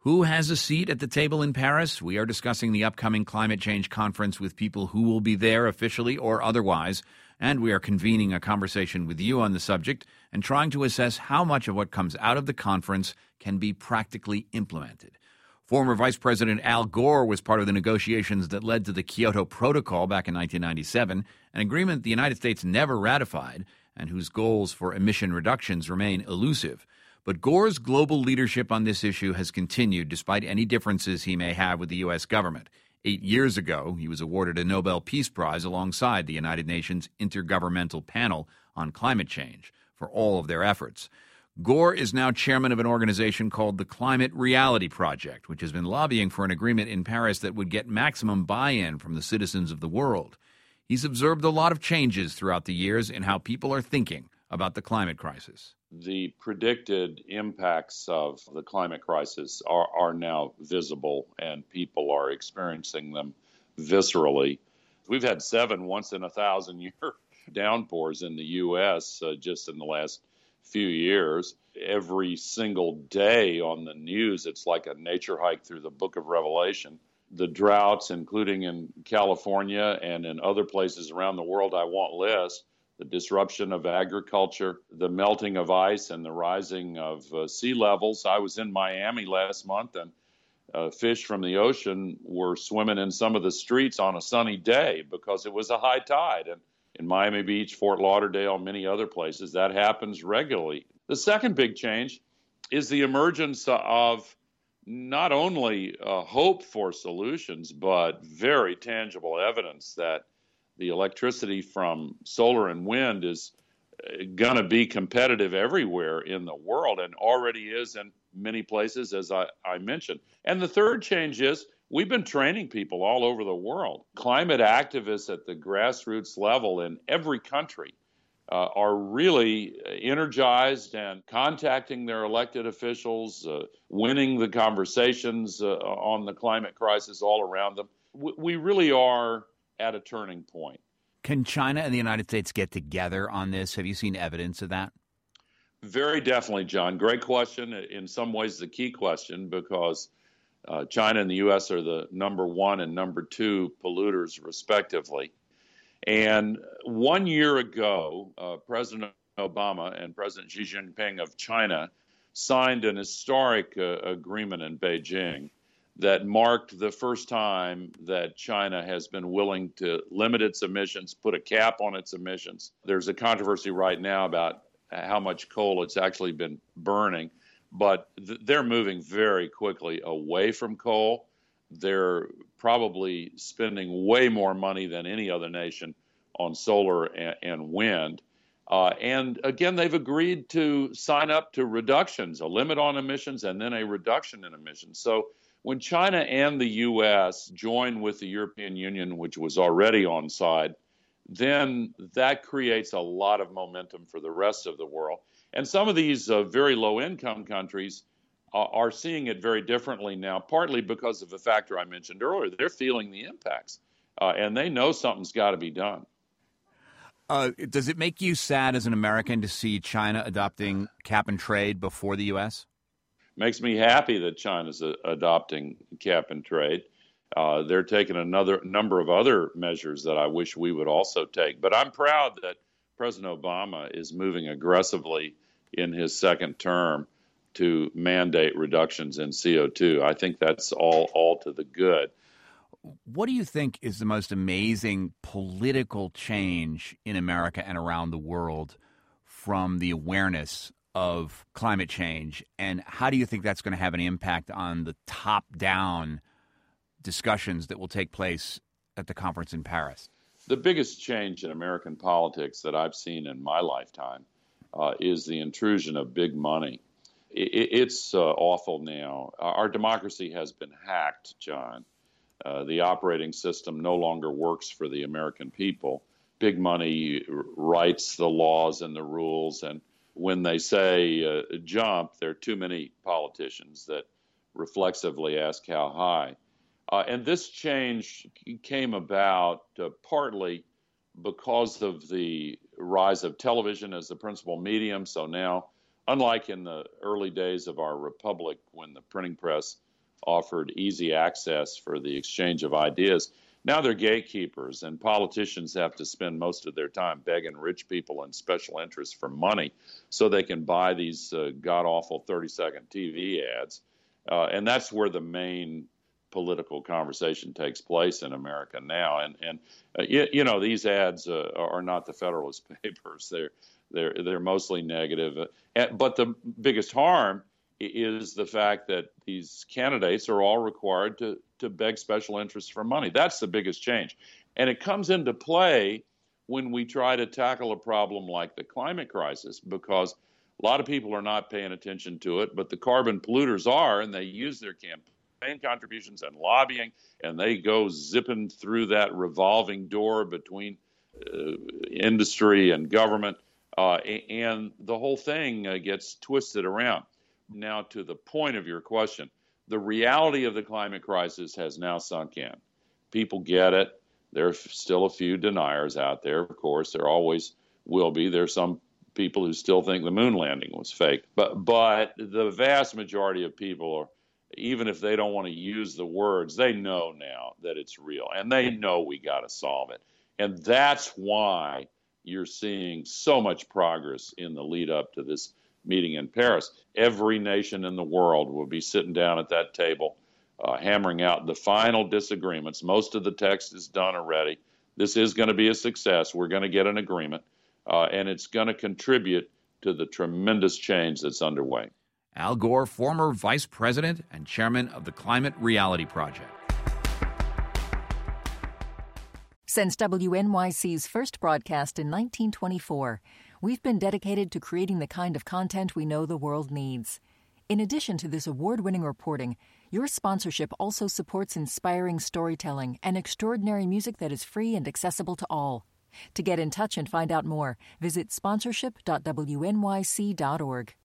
Who has a seat at the table in Paris? We are discussing the upcoming climate change conference with people who will be there officially or otherwise, and we are convening a conversation with you on the subject and trying to assess how much of what comes out of the conference can be practically implemented. Former Vice President Al Gore was part of the negotiations that led to the Kyoto Protocol back in 1997, an agreement the United States never ratified and whose goals for emission reductions remain elusive. But Gore's global leadership on this issue has continued despite any differences he may have with the U.S. government. 8 years ago, he was awarded a Nobel Peace Prize alongside the United Nations Intergovernmental Panel on Climate Change for all of their efforts. Gore is now chairman of an organization called the Climate Reality Project, which has been lobbying for an agreement in Paris that would get maximum buy-in from the citizens of the world. He's observed a lot of changes throughout the years in how people are thinking about the climate crisis. The predicted impacts of the climate crisis are now visible, and people are experiencing them viscerally. We've had 7 once-in-a-thousand-year downpours in the U.S. Just in the last few years. Every single day on the news, it's like a nature hike through the book of Revelation. The droughts, including in California and in other places around the world I won't list, the disruption of agriculture, the melting of ice, and the rising of sea levels. I was in Miami last month, and fish from the ocean were swimming in some of the streets on a sunny day because it was a high tide. And in Miami Beach, Fort Lauderdale, many other places, that happens regularly. The second big change is the emergence of not only hope for solutions, but very tangible evidence that the electricity from solar and wind is going to be competitive everywhere in the world and already is in many places, as I mentioned. And the third change is we've been training people all over the world. Climate activists at the grassroots level in every country are really energized and contacting their elected officials, winning the conversations on the climate crisis all around them. We really are at a turning point. Can China and the United States get together on this? Have you seen evidence of that? Very definitely, John. Great question. In some ways, the key question, because China and the U.S. are the number 1 and number 2 polluters, respectively. And 1 year ago, President Obama and President Xi Jinping of China signed an historic agreement in Beijing that marked the first time that China has been willing to limit its emissions, put a cap on its emissions. There's a controversy right now about how much coal it's actually been burning, but they're moving very quickly away from coal. They're probably spending way more money than any other nation on solar and wind. And again, they've agreed to sign up to reductions, a limit on emissions and then a reduction in emissions. So when China and the U.S. join with the European Union, which was already on side, then that creates a lot of momentum for the rest of the world. And some of these very low-income countries are seeing it very differently now, partly because of a factor I mentioned earlier. They're feeling the impacts, and they know something's got to be done. Does it make you sad as an American to see China adopting cap and trade before the U.S.? Makes me happy that China's adopting cap and trade. They're taking another number of other measures that I wish we would also take. But I'm proud that President Obama is moving aggressively in his second term to mandate reductions in CO2. I think that's all to the good. What do you think is the most amazing political change in America and around the world from the awareness of climate change, and how do you think that's going to have an impact on the top-down discussions that will take place at the conference in Paris? The biggest change in American politics that I've seen in my lifetime is the intrusion of big money. It's awful now. Our democracy has been hacked, John. The operating system no longer works for the American people. Big money writes the laws and the rules, and when they say jump, there are too many politicians that reflexively ask how high. And this change came about partly because of the rise of television as the principal medium. So now, unlike in the early days of our republic when the printing press offered easy access for the exchange of ideas. Now they're gatekeepers, and politicians have to spend most of their time begging rich people and special interests for money so they can buy these god-awful 30-second TV ads. And that's where the main political conversation takes place in America now. And these ads are not the Federalist Papers. They're mostly negative. But the biggest harm is the fact that these candidates are all required to beg special interests for money. That's the biggest change. And it comes into play when we try to tackle a problem like the climate crisis, because a lot of people are not paying attention to it, but the carbon polluters are, and they use their campaign contributions and lobbying, and they go zipping through that revolving door between industry and government, and the whole thing gets twisted around. Now, to the point of your question, the reality of the climate crisis has now sunk in. People get it. There are still a few deniers out there, of course. There always will be. There are some people who still think the moon landing was fake. But the vast majority of people are, even if they don't want to use the words, they know now that it's real, and they know we got to solve it. And that's why you're seeing so much progress in the lead up to this meeting in Paris. Every nation in the world will be sitting down at that table, hammering out the final disagreements. Most of the text is done already. This is going to be a success. We're going to get an agreement, and it's going to contribute to the tremendous change that's underway. Al Gore, former vice president and chairman of the Climate Reality Project. Since WNYC's first broadcast in 1924, we've been dedicated to creating the kind of content we know the world needs. In addition to this award-winning reporting, your sponsorship also supports inspiring storytelling and extraordinary music that is free and accessible to all. To get in touch and find out more, visit sponsorship.wnyc.org.